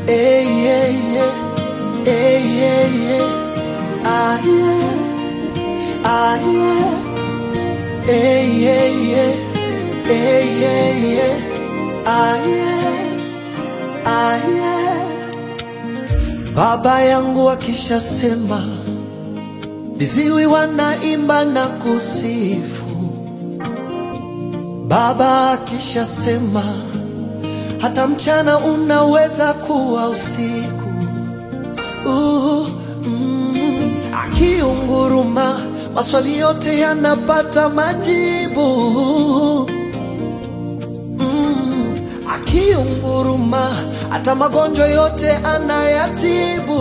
Hey, yeah, yeah. Hey, yeah, yeah. Ah, yeah. Ah, yeah. Hey, yeah, yeah. Hey, yeah, yeah. Ah, yeah. Ah, yeah. Baba yangu akishasema, viziwi wanaimba na kusifu. Baba akishasema, hata mchana unaweza kuwa usiku. Akiunguruma, maswali yote yanapata majibu. Akiunguruma, hata magonjwa yote anayatibu.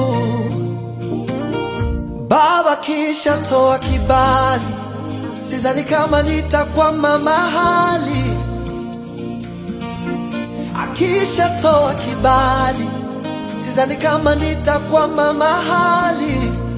Baba kisha toa kibali, sidhani kama nitakwama mahali. Akisha toa kibali, sidhani kama nitakwama mahali.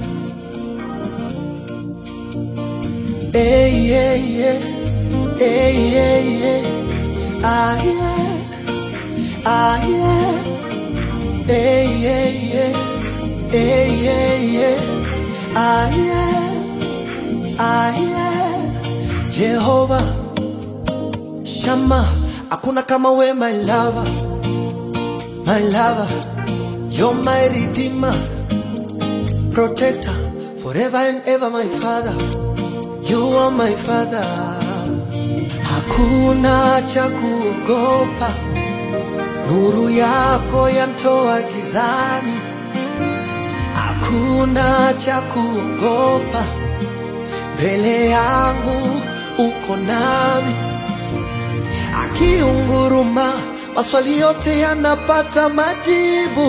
Hey, yeah, yeah. Hey, yeah, yeah. Ah, yeah. Ah, yeah. Hey, yeah, yeah. Hey, yeah, yeah. Ah, yeah. Ah, yeah. Jehovah Shammah, hakuna kama we, my lover. My lover, you're my redeemer, protector, forever and ever, my father. You are my father. Hakuna cha kuogopa, nuru yako yanitoa gizani. Hakuna cha kuogopa, mbele yangu uko nami. Akiunguruma, maswali yote yanapata majibu.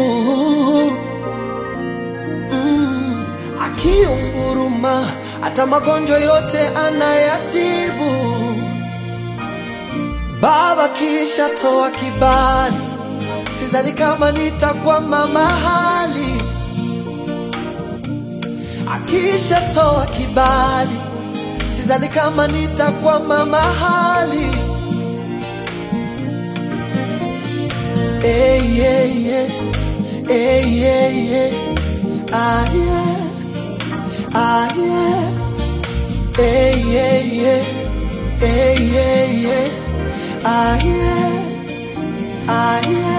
Akiunguruma, hata magonjwa yote anayatibu. Baba kisha toa kibali, sidhani kama nitakwama mahali. Akisha toa kibali, sidhani kama nitakwama mahali. Hey, yeah, yeah. Hey, yeah, yeah. Ah, yeah. Ah, yeah. Hey, yeah, yeah. Hey, yeah, yeah. Ah, yeah. Ah, yeah.